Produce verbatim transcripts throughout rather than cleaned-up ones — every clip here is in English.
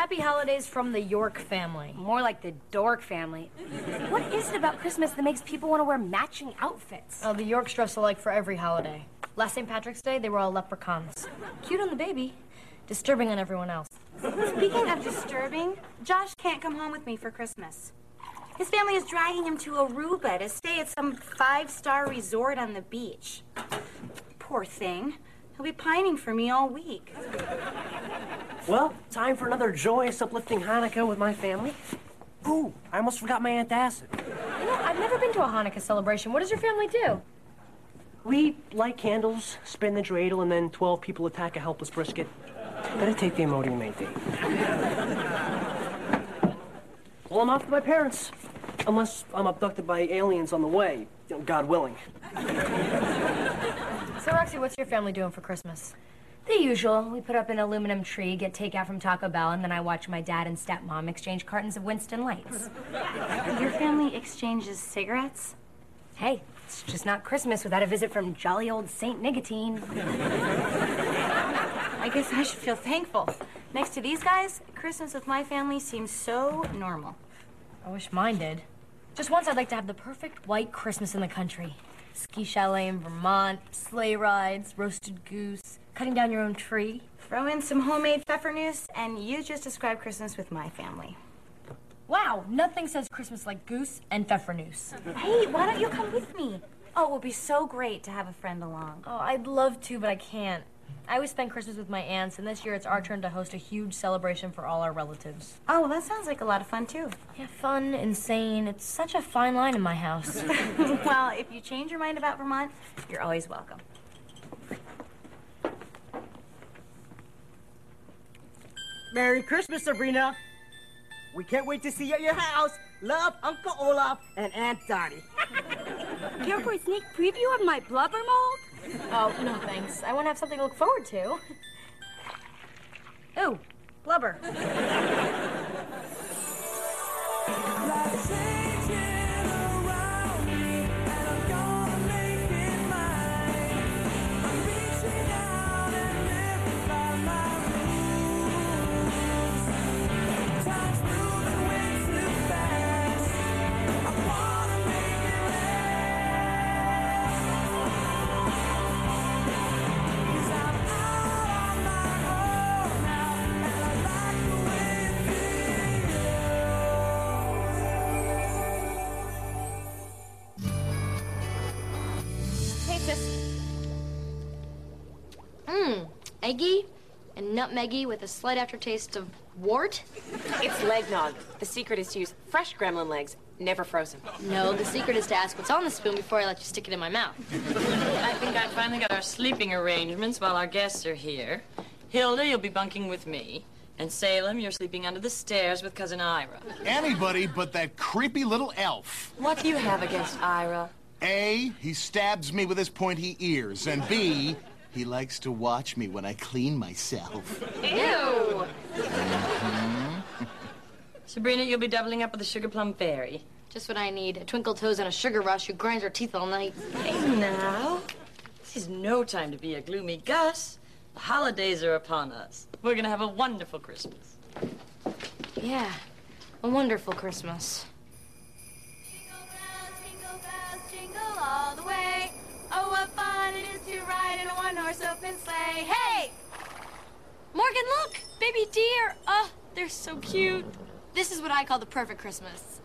Happy holidays from the York family. More like the Dork family. What is it about Christmas that makes people want to wear matching outfits? Oh, the Yorks dress alike for every holiday. Last Saint Patrick's Day, they were all leprechauns. Cute on the baby, disturbing on everyone else. Speaking of disturbing, Josh can't come home with me for Christmas. His family is dragging him to Aruba to stay at some five-star resort on the beach. Poor thing. He'll be pining for me all week. Well, time for another joyous, uplifting Hanukkah with my family. Ooh, I almost forgot my antacid. You know, I've never been to a Hanukkah celebration. What does your family do? We light candles, spin the dreidel, and then twelve people attack a helpless brisket. Better take the Imodium eighteen. Well, I'm off to my parents. Unless I'm abducted by aliens on the way, you know, God willing. So, Roxy, what's your family doing for Christmas? The usual. We put up an aluminum tree, get takeout from Taco Bell, and then I watch my dad and stepmom exchange cartons of Winston Lights. Your family exchanges cigarettes? Hey, it's just not Christmas without a visit from jolly old Saint Nicotine. I guess I should feel thankful. Next to these guys, Christmas with my family seems so normal. I wish mine did. Just once I'd like to have the perfect white Christmas in the country. Ski chalet in Vermont, sleigh rides, roasted goose, cutting down your own tree. Throw in some homemade pfeffernusse, and you just describe Christmas with my family. Wow, nothing says Christmas like goose and pfeffernusse. Hey, why don't you come with me? Oh, it would be so great to have a friend along. Oh, I'd love to, but I can't. I always spend Christmas with my aunts, and this year it's our turn to host a huge celebration for all our relatives. Oh, well, that sounds like a lot of fun, too. Yeah, fun, insane. It's such a fine line in my house. Well, if you change your mind about Vermont, you're always welcome. Merry Christmas, Sabrina. We can't wait to see you at your house. Love, Uncle Olaf and Aunt Dottie. Care for a sneak preview of my blubber mold? Oh, no thanks. I want to have something to look forward to. Ooh, blubber. Mmm, eggy and nutmeggy with a slight aftertaste of wart. It's leg nog. The secret is to use fresh gremlin legs, never frozen. No, the secret is to ask what's on the spoon before I let you stick it in my mouth. I think I finally got our sleeping arrangements while our guests are here. Hilda, you'll be bunking with me. And Salem, you're sleeping under the stairs with Cousin Ira. Anybody but that creepy little elf. What do you have against Ira? A, he stabs me with his pointy ears, and B, he likes to watch me when I clean myself. Ew! Mm-hmm. Sabrina, you'll be doubling up with the Sugar Plum Fairy. Just what I need. A twinkle toes and a sugar rush who grinds her teeth all night. Hey, now. This is no time to be a gloomy Gus. The holidays are upon us. We're gonna have a wonderful Christmas. Yeah, a wonderful Christmas. Jingle bells, jingle bells, jingle all the way. Oh, what fun it is to ride in a one-horse open sleigh. Hey! Morgan, look! Baby deer! Oh, they're so cute. This is what I call the perfect Christmas.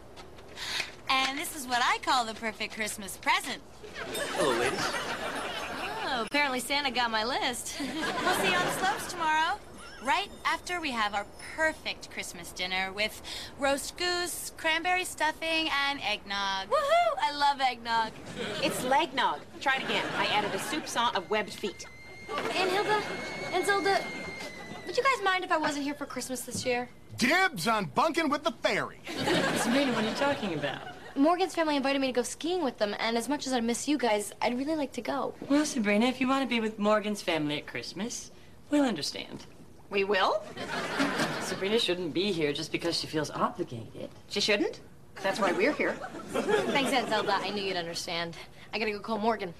And this is what I call the perfect Christmas present. Hello, ladies. Oh, apparently Santa got my list. We'll see you on the slopes tomorrow, right after we have our perfect Christmas dinner with roast goose, cranberry stuffing, and eggnog. Woohoo! I love eggnog. It's leg nog. Try it again. I added a soupçon of webbed feet. And Hilda, and Zilda, would you guys mind if I wasn't here for Christmas this year? Dibs on bunking with the fairy. Sabrina, what are you talking about? Morgan's family invited me to go skiing with them, and as much as I miss you guys, I'd really like to go. Well, Sabrina, if you want to be with Morgan's family at Christmas, we'll understand. We will? Sabrina shouldn't be here just because she feels obligated. She shouldn't? That's why we're here. Thanks, Aunt Zelda. I knew you'd understand. I gotta go call Morgan.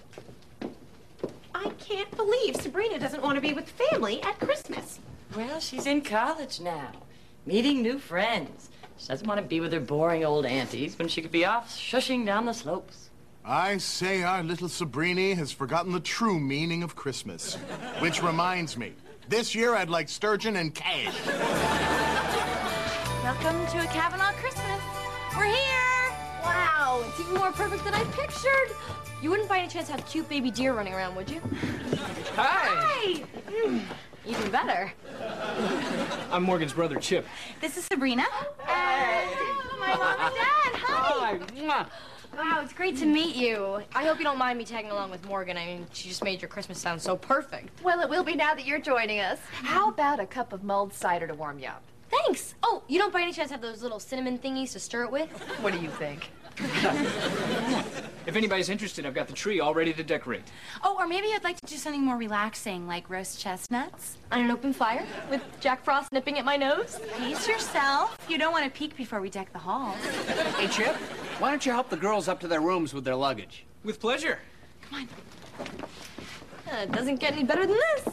I can't believe Sabrina doesn't want to be with family at Christmas. Well, she's in college now. meeting new friends. She doesn't want to be with her boring old aunties when she could be off shushing down the slopes. I say our little Sabrini has forgotten the true meaning of Christmas. Which reminds me, this year I'd like sturgeon and cash. Welcome to a Kavanaugh Christmas. We're here. Wow, it's even more perfect than I pictured. You wouldn't by any chance have cute baby deer running around, would you? Hi. Hi. Mm, even better. I'm Morgan's brother, Chip. This is Sabrina. And my mom and dad. Hi. Hi. Wow, it's great to meet you. I hope you don't mind me tagging along with Morgan. I mean, she just made your Christmas sound so perfect. Well, it will be now that you're joining us. How about a cup of mulled cider to warm you up? Thanks. Oh, you don't by any chance have those little cinnamon thingies to stir it with? What do you think? If anybody's interested, I've got the tree all ready to decorate. Oh, or maybe I'd like to do something more relaxing, like roast chestnuts. On an open fire with Jack Frost nipping at my nose? Pace yourself. You don't want to peek before we deck the halls. Hey, Chip, why don't you help the girls up to their rooms with their luggage? With pleasure. Come on. Uh, it doesn't get any better than this.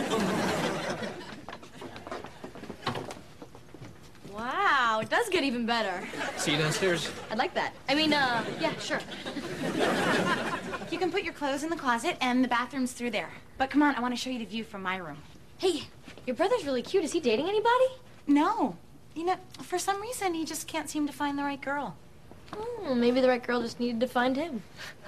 Wow, it does get even better. See you downstairs. I'd like that. I mean, uh, yeah, sure. You can put your clothes in the closet, and the bathroom's through there. But come on, I want to show you the view from my room. Hey, your brother's really cute. Is he dating anybody? No. You know, for some reason, he just can't seem to find the right girl. Oh, maybe the right girl just needed to find him.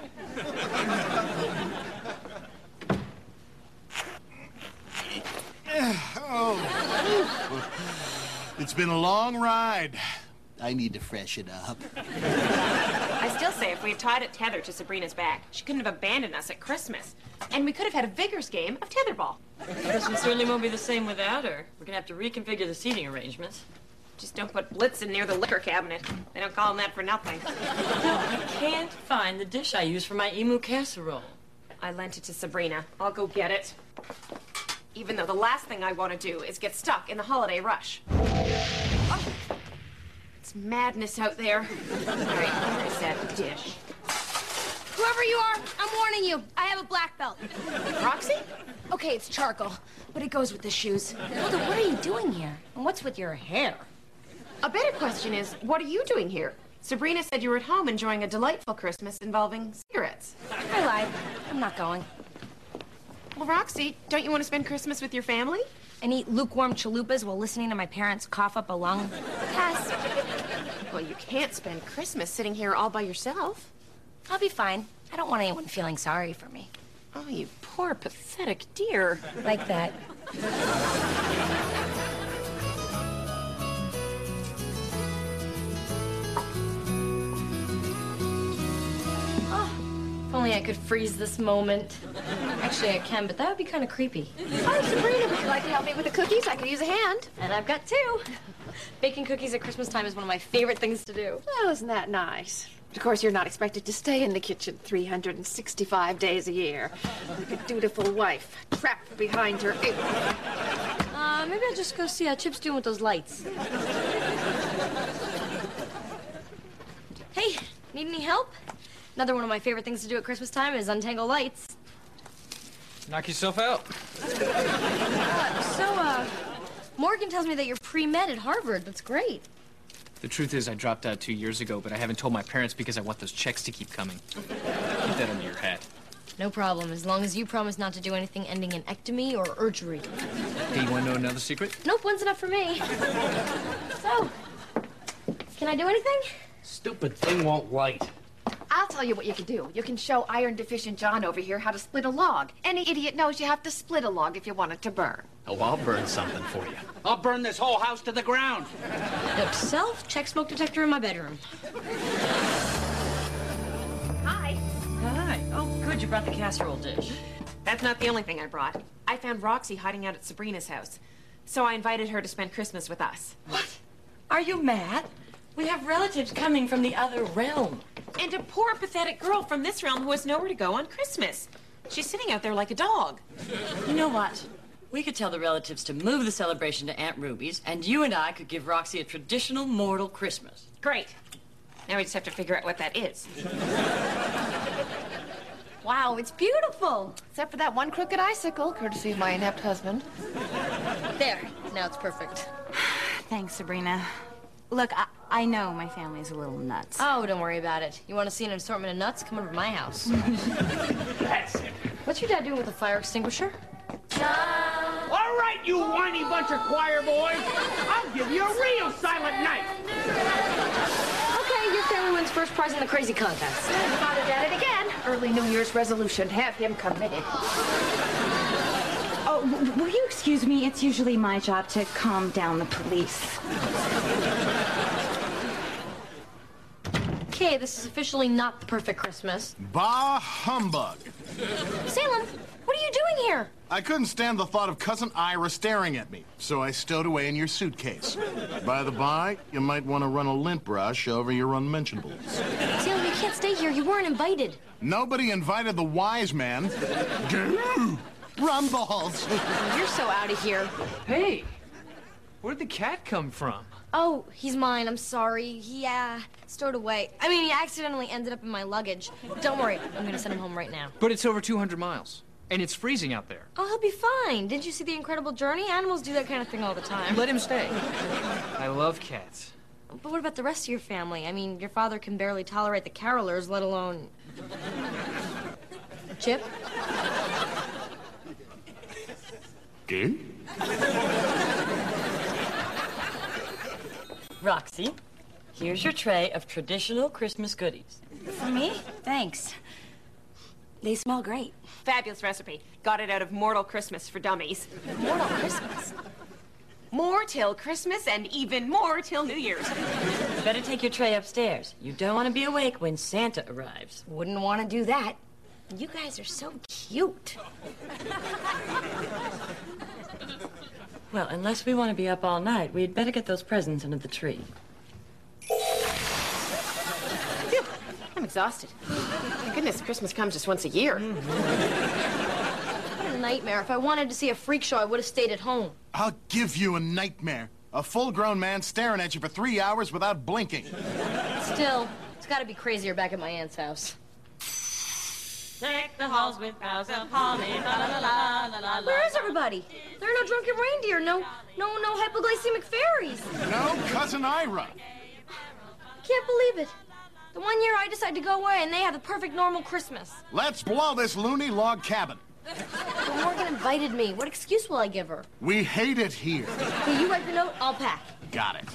Oh. It's been a long ride. I need to freshen up. I still say if we had tied a tether to Sabrina's back, she couldn't have abandoned us at Christmas. And we could have had a vigorous game of tetherball. Christmas certainly won't be the same without her. We're gonna have to reconfigure the seating arrangements. Just don't put Blitzen near the liquor cabinet. They don't call him that for nothing. I can't find the dish I use for my emu casserole. I lent it to Sabrina. I'll go get it. Even though the last thing I want to do is get stuck in the holiday rush. Oh, it's madness out there. All right, where is that dish? Whoever you are, I'm warning you. I have a black belt. Roxy? Okay, it's charcoal, but it goes with the shoes. Hilda, what are you doing here? And what's with your hair? A better question is, what are you doing here? Sabrina said you were at home enjoying a delightful Christmas involving cigarettes. I lied. I'm not going. Well, Roxy, don't you want to spend Christmas with your family? And eat lukewarm chalupas while listening to my parents cough up a lung? Pass. Well, you can't spend Christmas sitting here all by yourself. I'll be fine. I don't want anyone feeling sorry for me. Oh, you poor, pathetic dear. Like that. If only I could freeze this moment. Actually, I can, but that would be kind of creepy. Hi, Sabrina. Would you like to help me with the cookies? I could use a hand. And I've got two. Baking cookies at Christmas time is one of my favorite things to do. Oh, isn't that nice? Of course, you're not expected to stay in the kitchen three hundred sixty-five days a year. Like a dutiful wife, trapped behind her apron. Uh, maybe I'll just go see how Chip's doing with those lights. Hey, need any help? Another one of my favorite things to do at Christmas time is untangle lights. Knock yourself out. Uh, so, uh, Morgan tells me that you're pre-med at Harvard. That's great. The truth is I dropped out two years ago, but I haven't told my parents because I want those checks to keep coming. Keep that under your hat. No problem, as long as you promise not to do anything ending in ectomy or urgery. Hey, you want to know another secret? Nope, one's enough for me. So, can I do anything? Stupid thing won't light. I'll tell you what you can do. You can show iron-deficient John over here how to split a log. Any idiot knows you have to split a log if you want it to burn. Oh, I'll burn something for you. I'll burn this whole house to the ground. Note to self, check smoke detector in my bedroom. Hi. Hi. Oh, good, you brought the casserole dish. That's not the only thing I brought. I found Roxy hiding out at Sabrina's house. So I invited her to spend Christmas with us. What? Are you mad? We have relatives coming from the other realm. And a poor, pathetic girl from this realm who has nowhere to go on Christmas. She's sitting out there like a dog. You know what? We could tell the relatives to move the celebration to Aunt Ruby's, and you and I could give Roxy a traditional mortal Christmas. Great. Now we just have to figure out what that is. Wow, it's beautiful. Except for that one crooked icicle, courtesy of my inept husband. There, now it's perfect. Thanks, Sabrina. Look, I, I know my family's a little nuts. Oh, don't worry about it. You want to see an assortment of nuts? Come over to my house. That's it. What's your dad doing with a fire extinguisher? All right, you whiny bunch of choir boys. I'll give you a real silent night. Okay, your family wins first prize in the crazy contest. Father's at it again. Early New Year's resolution. Have him committed. Oh, w- will you excuse me? It's usually my job to calm down the police. Okay, this is officially not the perfect Christmas. Bah humbug. Salem, what are you doing here? I couldn't stand the thought of Cousin Ira staring at me, so I stowed away in your suitcase. By the by, you might want to run a lint brush over your unmentionables. Salem, you can't stay here. You weren't invited. Nobody invited the wise man. Goo! Rumballs! You're so out of here. Hey, where'd the cat come from? Oh, he's mine. I'm sorry. He, uh, stowed away. I mean, he accidentally ended up in my luggage. Don't worry. I'm gonna send him home right now. But it's over two hundred miles, and it's freezing out there. Oh, he'll be fine. Didn't you see The Incredible Journey? Animals do that kind of thing all the time. Let him stay. I love cats. But what about the rest of your family? I mean, your father can barely tolerate the carolers, let alone... Chip? Gay? Roxy, here's your tray of traditional Christmas goodies. For me? Thanks. They smell great. Fabulous recipe. Got it out of Mortal Christmas for Dummies. Mortal Christmas? More till Christmas and even more till New Year's. You better take your tray upstairs. You don't want to be awake when Santa arrives. Wouldn't want to do that. You guys are so cute. Well, unless we want to be up all night, we'd better get those presents under the tree. Phew, I'm exhausted. Thank goodness Christmas comes just once a year. What a nightmare. If I wanted to see a freak show, I would have stayed at home. I'll give you a nightmare. A full-grown man staring at you for three hours without blinking. Still, it's got to be crazier back at my aunt's house. Deck the halls with boughs of holly, la la la la la la. Where is everybody? There are no drunken reindeer, no, no, no hypoglycemic fairies. No Cousin Ira. Can't believe it. The one year I decided to go away and they had the perfect normal Christmas. Let's blow this loony log cabin. But Morgan invited me. What excuse will I give her? We hate it here. Okay, you write the note, I'll pack. Got it.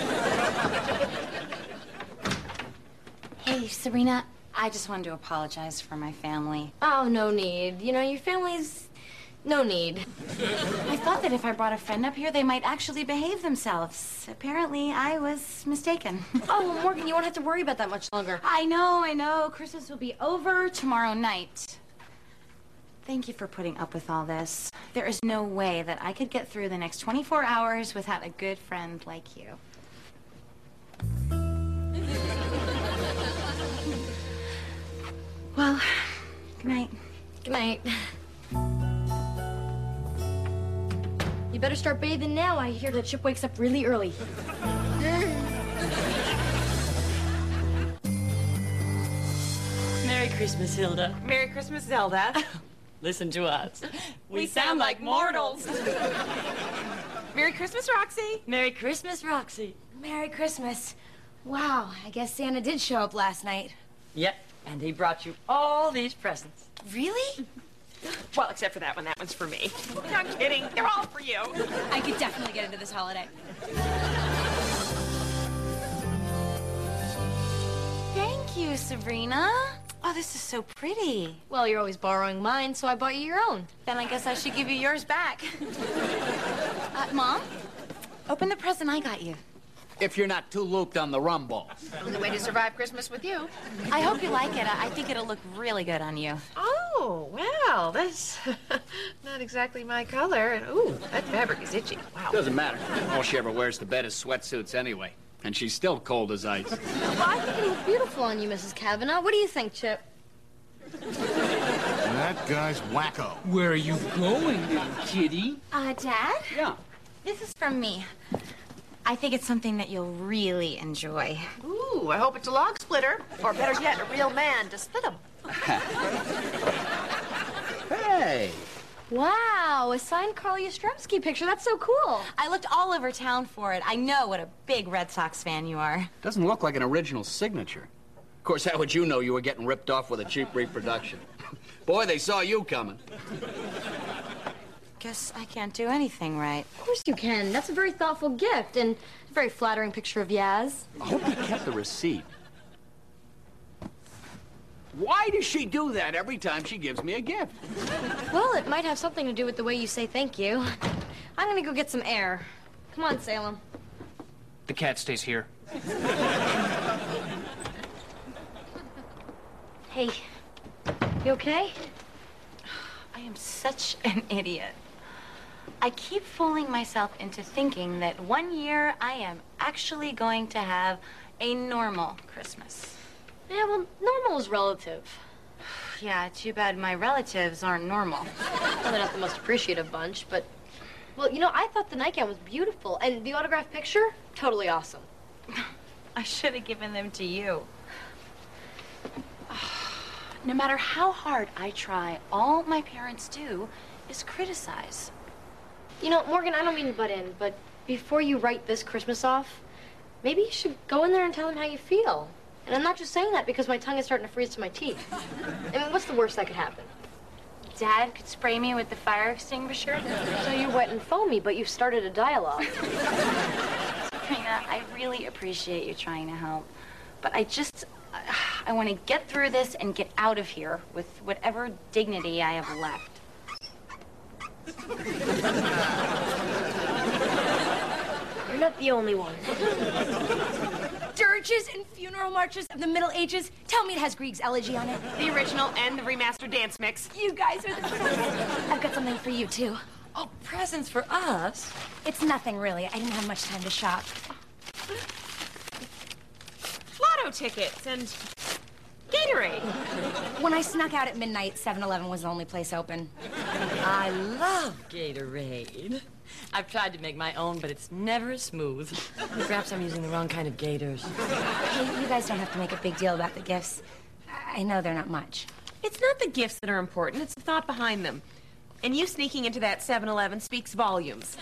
Hey, Serena, I just wanted to apologize for my family. Oh, no need. You know, your family's... no need. I thought that if I brought a friend up here, they might actually behave themselves. Apparently, I was mistaken. Oh, well, Morgan, you won't have to worry about that much longer. I know, I know. Christmas will be over tomorrow night. Thank you for putting up with all this. There is no way that I could get through the next twenty-four hours without a good friend like you. Well, good night. Good night. You better start bathing now. I hear that Chip wakes up really early. Merry Christmas, Hilda. Merry Christmas, Zelda. Listen to us. We, we sound like mortals. Merry Christmas, Roxy. Merry Christmas, Roxy. Merry Christmas. Wow, I guess Santa did show up last night. Yep, and he brought you all these presents. Really? Well, except for that one. That one's for me. I'm kidding. They're all for you. I could definitely get into this holiday. Thank you, Sabrina. Oh, this is so pretty. Well, you're always borrowing mine, so I bought you your own. Then I guess I should give you yours back. uh, Mom, open the present I got you. If you're not too looped on the rumble. Only way to survive Christmas with you. I hope you like it. I, I think it'll look really good on you. Oh, well, that's not exactly my color. And ooh, that fabric is itchy. Wow. Doesn't matter. All she ever wears to bed is sweatsuits anyway. And she's still cold as ice. Well, I think it looks beautiful on you, Missus Kavanaugh. What do you think, Chip? That guy's wacko. Where are you going, little kitty? Uh, Dad? Yeah. This is from me. I think it's something that you'll really enjoy. Ooh, I hope it's a log splitter. Or better yet, a real man to split them. Hey, Wow, a signed Carl Yastrzemski picture. That's so cool. I looked all over town for it. I know what a big Red Sox fan you are. Doesn't look like an original signature. Of course, how would you know you were getting ripped off with a cheap reproduction? Boy, they saw you coming. Guess I can't do anything right. Of course you can. That's a very thoughtful gift and a very flattering picture of Yaz. I hope you kept the receipt. Why does she do that every time she gives me a gift? Well, it might have something to do with the way you say thank you. I'm gonna go get some air. Come on, Salem. The cat stays here. Hey, you okay? I am such an idiot. I keep fooling myself into thinking that one year I am actually going to have a normal Christmas. Yeah, well, normal is relative. Yeah, too bad my relatives aren't normal. Well, they're not the most appreciative bunch, but... Well, you know, I thought the nightgown was beautiful, and the autographed picture, totally awesome. I should have given them to you. No matter how hard I try, all my parents do is criticize. You know, Morgan, I don't mean to butt in, but before you write this Christmas off, maybe you should go in there and tell them how you feel. And I'm not just saying that because my tongue is starting to freeze to my teeth. I mean, what's the worst that could happen? Dad could spray me with the fire extinguisher. So you're wet and foamy, but you've started a dialogue. Sabrina, I really appreciate you trying to help. But I just, I want to get through this and get out of here with whatever dignity I have left. You're not the only one. Dirges and funeral marches of the Middle Ages. Tell me it has Grieg's Elegy on it. The original and the remastered dance mix. You guys are the best. I've got something for you, too. Oh, presents for us? It's nothing, really. I didn't have much time to shop. Lotto tickets and Gatorade. When I snuck out at midnight, seven eleven was the only place open. I love Gatorade. I've tried to make my own, but it's never as smooth. Perhaps I'm using the wrong kind of gators. Hey, you guys don't have to make a big deal about the gifts. I know they're not much. It's not the gifts that are important, it's the thought behind them. And you sneaking into that seven eleven speaks volumes.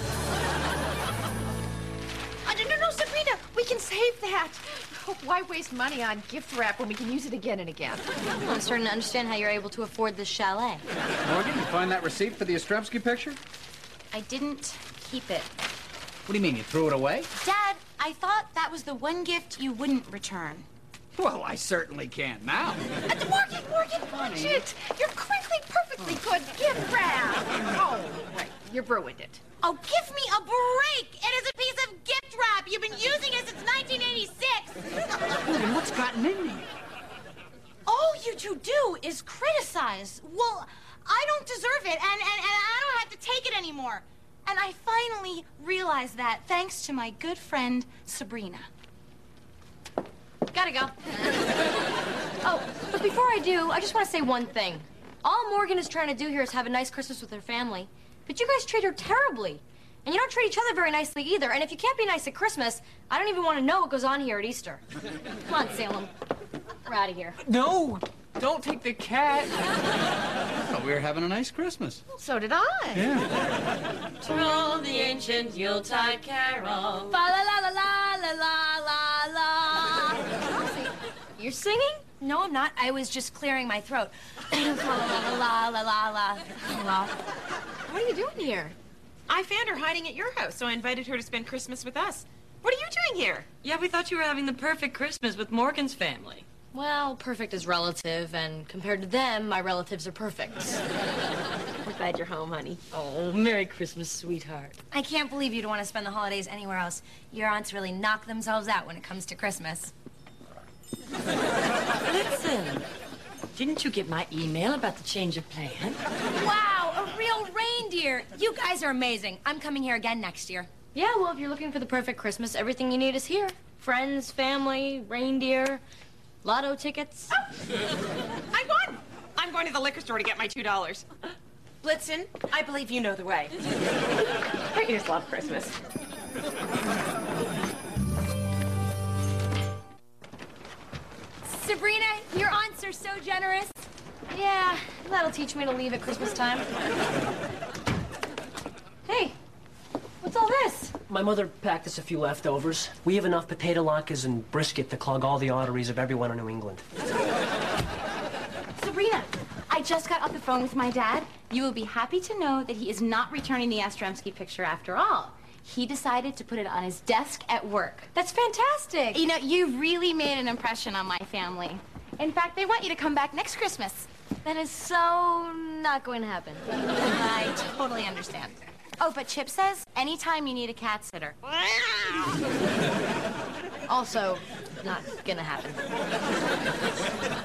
Uh, no, no, no, Sabrina, we can save that. Why waste money on gift wrap when we can use it again and again? Well, I'm starting to understand how you're able to afford this chalet. Morgan, you find that receipt for the Yastrzemski picture? I didn't keep it. What do you mean, you threw it away? Dad, I thought that was the one gift you wouldn't return. Well, I certainly can now. Uh, Morgan, Morgan, watch it. Your crinkly, perfectly good gift wrap. Oh, right, you ruined it. Oh, give me a break! It is a piece of gift wrap. You've been using it since nineteen eighty-six. Morgan, what's gotten in you? All you two do is criticize. Well, I don't deserve it, and, and, and I don't have to take it anymore. And I finally realized that thanks to my good friend, Sabrina. Gotta go. Oh, but before I do, I just want to say one thing. All Morgan is trying to do here is have a nice Christmas with her family. But you guys treat her terribly. And you don't treat each other very nicely either. And if you can't be nice at Christmas, I don't even want to know what goes on here at Easter. Come on, Salem. We're out of here. No! Don't take the cat. Well, we were having a nice Christmas. Well, so did I. Yeah. Troll the ancient Yuletide carol. Fa la la la la la la la. You're singing? No, I'm not. I was just clearing my throat. la la la la la la. What are you doing here? I found her hiding at your house, so I invited her to spend Christmas with us. What are you doing here? Yeah, we thought you were having the perfect Christmas with Morgan's family. Well, perfect is relative, and compared to them, my relatives are perfect. We're glad you're home, honey. Oh, Merry Christmas, sweetheart. I can't believe you'd want to spend the holidays anywhere else. Your aunts really knock themselves out when it comes to Christmas. Listen, didn't you get my email about the change of plan? Wow, a real reindeer. You guys are amazing. I'm coming here again next year. Yeah, well, if you're looking for the perfect Christmas, everything you need is here. Friends, family, reindeer, lotto tickets. Oh. I won! I'm going to the liquor store to get my two dollars. Blitzen, I believe you know the way. Don't you just love Christmas? Sabrina, your aunts are so generous. Yeah, that'll teach me to leave at Christmas time. Hey, what's all this? My mother packed us a few leftovers. We have enough potato latkes and brisket to clog all the arteries of everyone in New England. Sabrina, I just got off the phone with my dad. You will be happy to know that he is not returning the Yastremski picture after all. He decided to put it on his desk at work. That's fantastic. You know, you really made an impression on my family. In fact, they want you to come back next Christmas. That is so not going to happen. I totally understand. Oh, but Chip says anytime you need a cat sitter. Also, not gonna happen.